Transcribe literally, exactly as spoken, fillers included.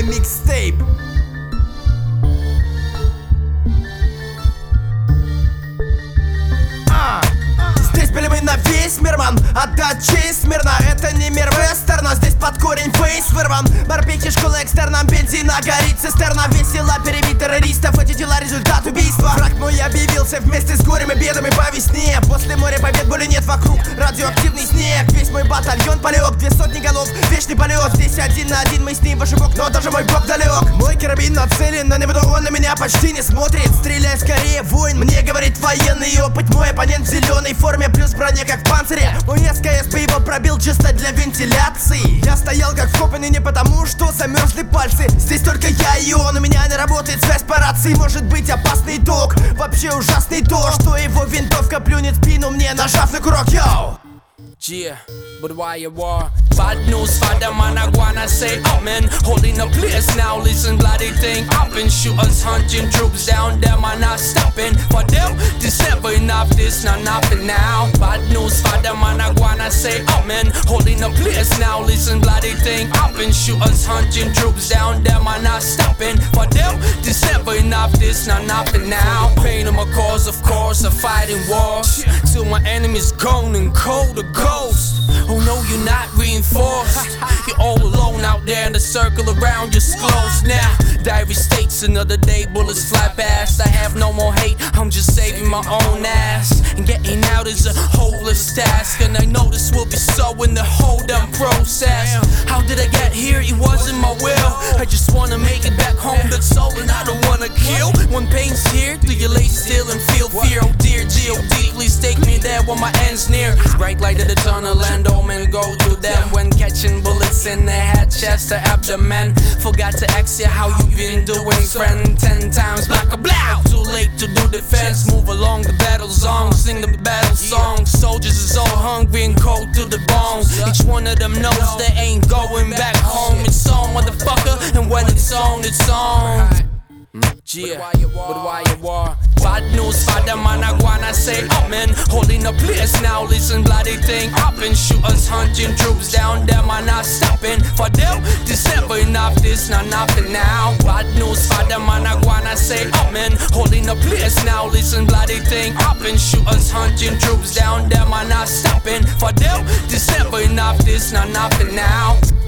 мой микстейп. Здесь были мы на весь мир, ман, отдать честь мирно. Это не мир вестерна, здесь под корень фейс вырван. Барбеки, школа экстерном, бензина горит цистерна. Весело перебить террористов, эти дела результат убийства. Враг мой объявился вместе с горем и бедами по весне. После моря побед боли нет вокруг, радиоактивный снег. Весь мой батальон полег, две сотни голов, вечный полет. Здесь один на один мы с ним башибок, но даже мой бог далек. Мой карабин нацелен на него, он на меня почти не смотрит. Стреляй скорее, воин, мне говорит военный опыт. Мой оппонент в зеленой форме, плюс броня как в панцире. Мой СКС его пробил чисто для вентиляции. Я стоял как вкопанный не потому, что замерзли пальцы. Здесь только я и он, у меня не работает связь по рации. Может быть опасный итог, вообще ужасный то, что его винтовка плюнет в спину мне, нажав на курок, йоу. Yeah, but why you war? Bad news for them and I wanna say amen. Holding the place now, listen bloody thing happen. Shooters hunting troops down, them are not stopping. For them, this never enough, this not nothing now. Bad news for them and I wanna say amen. Holding the place now, listen bloody thing happen. Shooters hunting troops down, them are not stopping. For them, this never enough, this not nothing now. Pain on my cause, of course, a fighting wars. Till my enemies gone and cold to ghost. Oh no, you're not reinforced. You're all alone out there in the circle around your close now. Diary states another day, bullets fly past. I have no more hate, I'm just saving my own ass. And getting out is a hopeless task. And I know this will be so in the whole damn process. How did I get here? It wasn't my will. I just wanna make it back home, that's all, and I don't wanna kill. When pain's here, do you lay still and feel fear? Oh dear G O D, please take me there when my end's near. Bright light of the tunnel and all men go through them. When catching bullets in the head, chest or abdomen. Forgot to ask you how you been doing, friend. Ten times black or blow. Too late to do defense. Move along the battle zone, sing the battle song. Soldiers is all hungry and cold to the bone. Each one of them knows they ain't going back home. It's on, motherfucker, and when it's on, it's on. Yeah, but why you war? Bad news for them and I wanna say amen. Holding the place now, listen bloody thing happen. Shooters hunting troops down, them are not stopping. For them, this never enough, this not nothing now. Bad news for them and I wanna say amen. Holding the place now, listen bloody thing happen. Shooters hunting troops down, them are not stopping. For them, this never enough, this not nothing now.